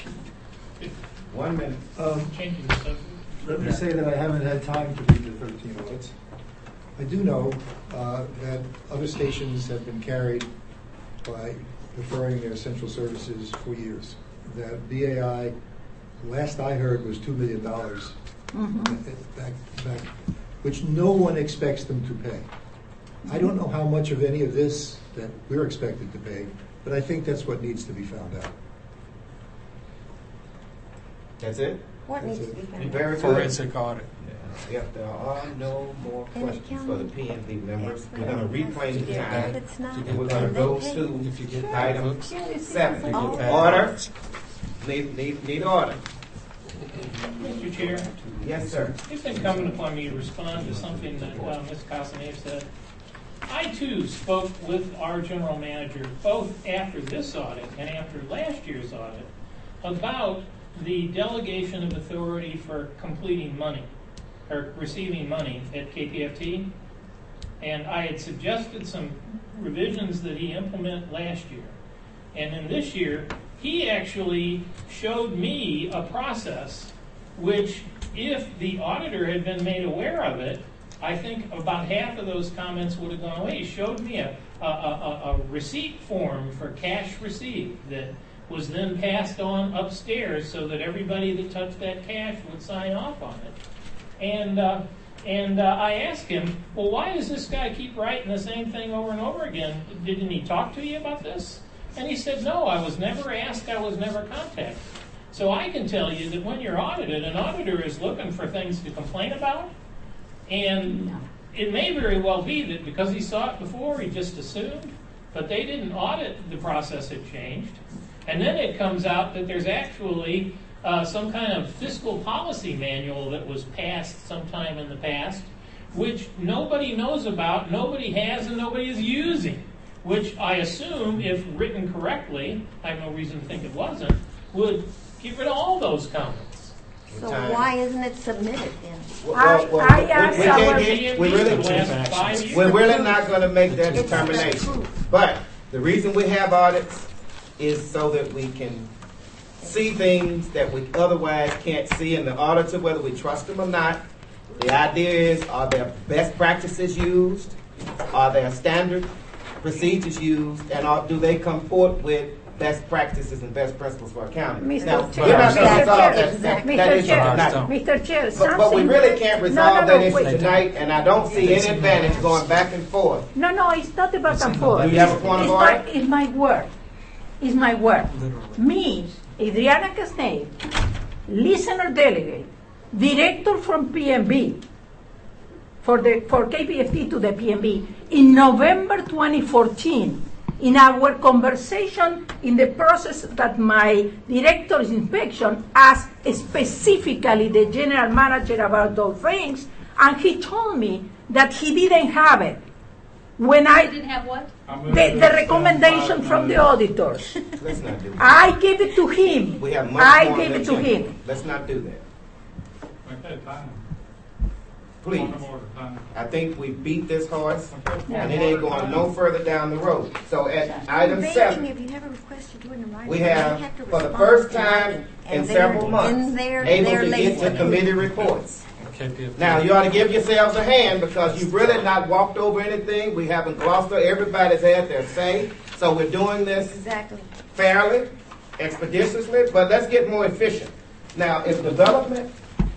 One minute. Um, Changing the subject. Let me say that I haven't had time to read the thirteen audits. I do know uh, that other stations have been carried by deferring their essential services for years. That B A I, last I heard, was two million dollars back, back, which no one expects them to pay. I don't know how much of any of this that we're expected to pay, but I think that's what needs to be found out. That's it? What That's needs it. to be found? Very good. Forensic audit. If there are no more And the questions for the county P and B members, asks we're going to for us reclaim to the get time. If it's not, And we're going to then go they to pay. If you get item votes. seven. All Order. Need, need, need order. Mister Chair, Yes, sir. it's incumbent upon me to respond to something that uh, Miz Casanave said. I too spoke with our general manager both after this audit and after last year's audit about the delegation of authority for completing money or receiving money at K P F T. And I had suggested some revisions that he implement last year. And in this year, he actually showed me a process which, if the auditor had been made aware of it, I think about half of those comments would have gone away. He showed me a, a, a, a receipt form for cash received that was then passed on upstairs so that everybody that touched that cash would sign off on it. And uh, and uh, I asked him, well, why does this guy keep writing the same thing over and over again? Didn't he talk to you about this? And he said, no, I was never asked, I was never contacted. So I can tell you that when you're audited, an auditor is looking for things to complain about. And it may very well be that because he saw it before, he just assumed, but they didn't audit the process had changed. And then it comes out that there's actually uh, some kind of fiscal policy manual that was passed sometime in the past, which nobody knows about, nobody has, and nobody is using, which I assume, if written correctly, I have no reason to think it wasn't, would get rid of all those comments. So why isn't it submitted then? Well, I- well, I we- asked we can't our- get- we really, the last five years. we're really not going to make that It's not determination. true. But the reason we have audits is so that we can see things that we otherwise can't see in the auditor, whether we trust them or not. The idea is, are there best practices used? Are there standard procedures used? And are, do they come forth with best practices and best principles for accounting? Mister Now, Chair, we're not going to Mister solve Chair, that, that, Mister that issue Chair, tonight. Mister Chair, But, something. but we really can't No, resolve no, no, that issue wait. tonight, and I don't see any advantage going back and forth. No, no, it's not the back and forth. Do you have a point of It's order? my- It's my word. It's my word. Me, Adriana Casney, listener delegate, director from P M B, for the for K P F T to the P M B, in November twenty fourteen, in our conversation in the process that my director's inspection asked specifically the general manager about those things, and he told me that he didn't have it. When I I didn't have what? the, the recommendation from the auditors. Let's not do that. I gave it to him. We have much I more gave on it the to agenda. him. Let's not do that. Okay, time. Please. Point of order, time. I think we beat this horse, Okay. and it ain't going no further down the road. So at item Debating, seven, if you have a request, you do it in writing. we You have, to for the respond first in time writing. in And several they're months, in their- able their to get to lazy. committee reports. K P F T. Now, you ought to give yourselves a hand because you've really not walked over anything. We haven't glossed over. Everybody's had their say. So we're doing this Exactly. fairly, expeditiously, but let's get more efficient. Now, if development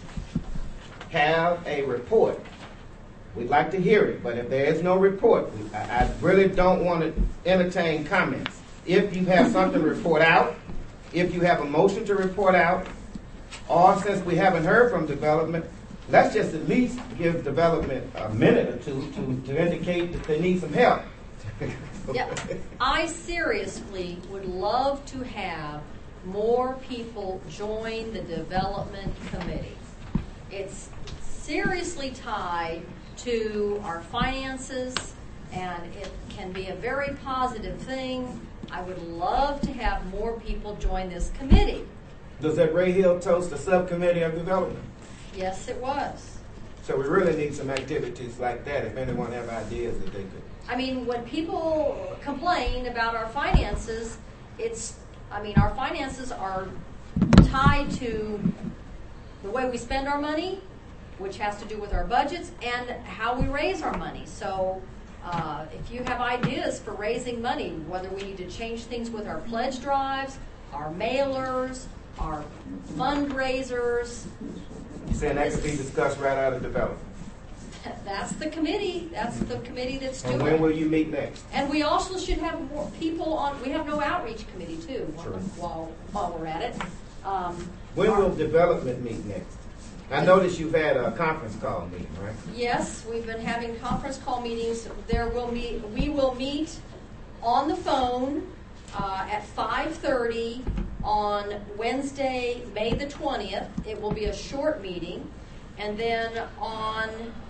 have a report, we'd like to hear it, but if there is no report, we- I, I really don't want to entertain comments. If you have something to report out, if you have a motion to report out, or since we haven't heard from development, let's just at least give development a minute or two to, to indicate that they need some help. Yeah, I seriously would love to have more people join the development committee. It's seriously tied to our finances, and it can be a very positive thing. I would love to have more people join this committee. Does that Ray Hill toast the subcommittee of development? Yes, it was. So we really need some activities like that if anyone have ideas that they could. I mean, when people complain about our finances, it's, I mean, our finances are tied to the way we spend our money, which has to do with our budgets, and how we raise our money. So uh, if you have ideas for raising money, whether we need to change things with our pledge drives, our mailers, our fundraisers, You're saying that could be discussed right out of development. that's the committee. That's the committee that's doing And it. when will you meet next? And we also should have more people on, we have no outreach committee too, Sure. while, while we're at it. Um, When will development meet next? I noticed you've had a conference call meeting, right? Yes, we've been having conference call meetings. There will meet, we will meet on the phone uh, at five thirty on Wednesday, May the twentieth. It will be a short meeting. And then on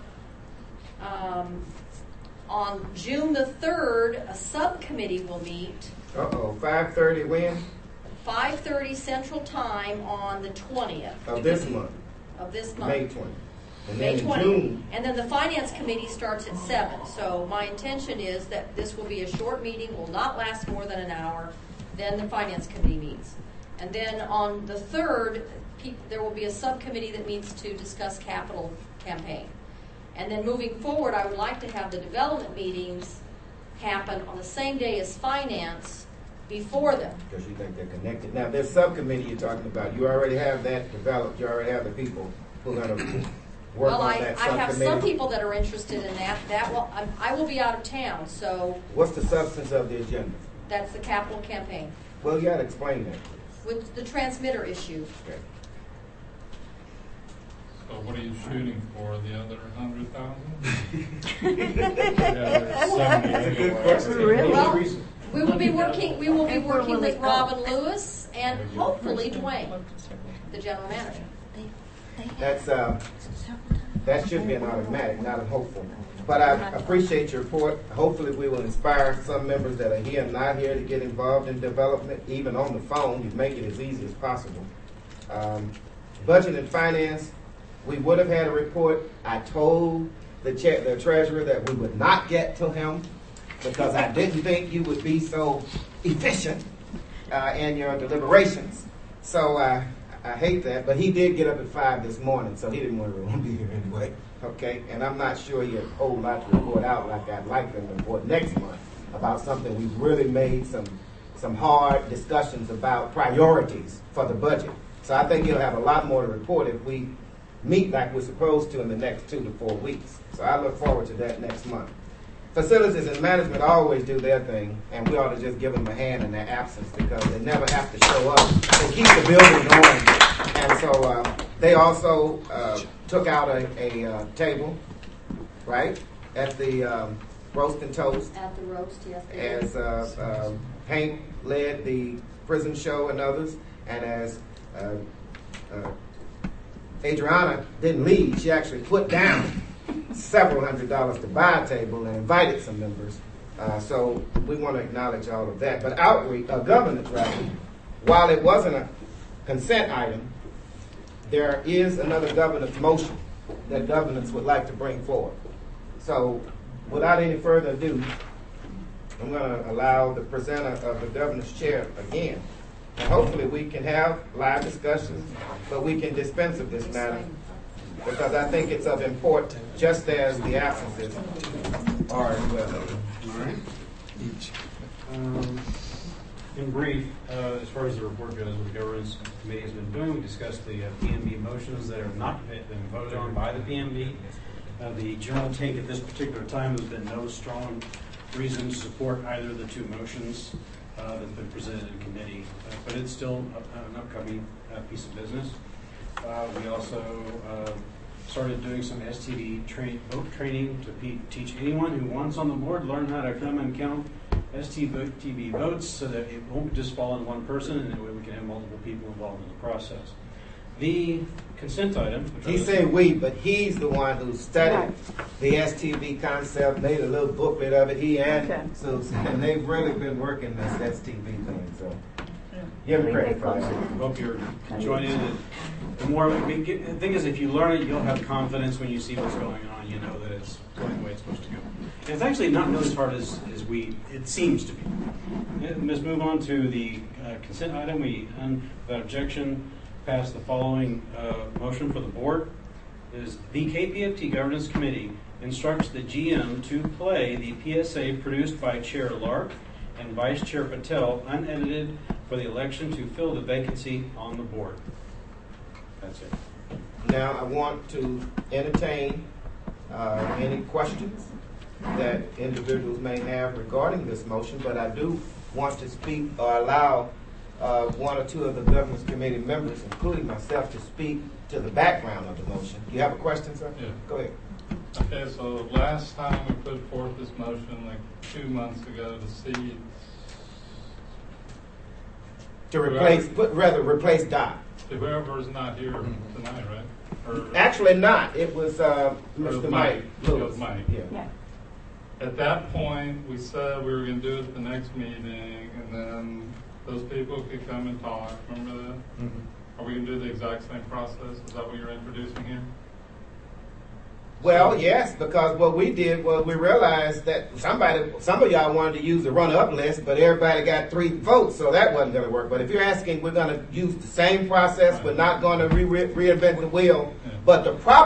um, on June the third, a subcommittee will meet. Uh-oh, five thirty when? five thirty Central Time on the twentieth. Of this month? Of this month. May twentieth. And May then in twentieth. June, And then the Finance Committee starts at seven. So my intention is that this will be a short meeting, will not last more than an hour. Then the Finance Committee meets. And then on the third, pe- there will be a subcommittee that meets to discuss capital campaign. And then moving forward, I would like to have the development meetings happen on the same day as Finance before them. because you think they're connected. Now, this subcommittee you're talking about, you already have that developed. You already have the people who are going to work Well, on I, that I have subcommittee. some people that are interested in that. That will, I'm, I will be out of town, so What's the substance of the agenda? that's the capital campaign. Well, you got to explain that. With the transmitter issue, Okay. So what are you shooting for, the other hundred thousand? That's a good question. Really? well, we will be working, we will be And where working will with it go? Robin Lewis and hopefully Dwayne, the general manager. They, they have That's uh, several times. that should be an automatic, not a hopeful. But I appreciate your report. Hopefully, we will inspire some members that are here and not here to get involved in development, even on the phone. You make it as easy as possible. Um, budget and finance, we would have had a report. I told the, che- the treasurer that we would not get to him because I didn't think you would be so efficient uh, in your deliberations. So uh, I hate that, but he did get up at five this morning, so he didn't want to be here anyway. Okay, and I'm not sure he had a whole lot to report out like I'd like them to report next month about something we've really made some some hard discussions about priorities for the budget. So I think he'll have a lot more to report if we meet like we're supposed to in the next two to four weeks. So I look forward to that next month. Facilities and management always do their thing, and we ought to just give them a hand in their absence because they never have to show up. They keep the building going. And so uh, they also uh, took out a, a uh, table, right, at the um, Roast and Toast. At the roast, yes. As uh, uh, Hank led the prison show and others, and as uh, uh, Adriana didn't leave, she actually put down several hundred dollars to buy a table and invited some members. Uh, so we want to acknowledge all of that. But outreach, uh, governance rather, while it wasn't a consent item, there is another governance motion that governance would like to bring forward. So without any further ado, I'm going to allow the presenter of the governor's chair again. And hopefully we can have live discussions, but we can dispense of this matter because I think it's of import, just as the absences are as well. All right. Um, in brief, uh, as far as the report goes, what the governance committee has been doing, we discussed the uh, P M B motions that have not been voted on by the P M B. Uh, the general take at this particular time has been no strong reason to support either of the two motions uh, that's been presented in committee, uh, but it's still a, an upcoming uh, piece of business. Uh, we also uh, started doing some S T V train, vote training to pe- teach anyone who wants on the board learn how to come and count S T V votes so that it won't just fall on one person, and that way we can have multiple people involved in the process. The consent item. He said we, but he's the one who studied right. the S T V concept, made a little booklet of it. He and okay. Susan, and they've really been working this S T V thing. So give him credit for that. Hope you're joining in. The more the thing is, if you learn it, you'll have confidence when you see what's going on. You know that it's going the way it's supposed to go. And it's actually not nearly as hard as, as we it seems to be. Let's move on to the uh, consent item. We, without objection, pass the following uh, motion for the board. Is the K P F T Governance Committee instructs the G M to play the P S A produced by Chair Lark and Vice Chair Patel unedited for the election to fill the vacancy on the board. That's it. Now I want to entertain uh, any questions that individuals may have regarding this motion, but I do want to speak or allow uh, one or two of the governance committee members, including myself, to speak to the background of the motion. Do you have a question, sir? Yeah. Go ahead. Okay, so last time we put forth this motion, like two months ago, to see To replace, put, rather replace Dot. whoever's not here tonight, right? Or, Actually, not. It was uh, Or Mister Mike. Mike. It Lewis. was Mike. Yeah. Yeah. At that point, we said we were going to do it at the next meeting, and then those people could come and talk. Remember that? Mm-hmm. Are we going to do the exact same process? Is that what you're introducing here? Well, yes, because what we did was we realized that somebody, some of y'all wanted to use the run-up list, but everybody got three votes, so that wasn't going to work. But if you're asking, we're going to use the same process, we're not going to re- reinvent the wheel. Yeah. But the problem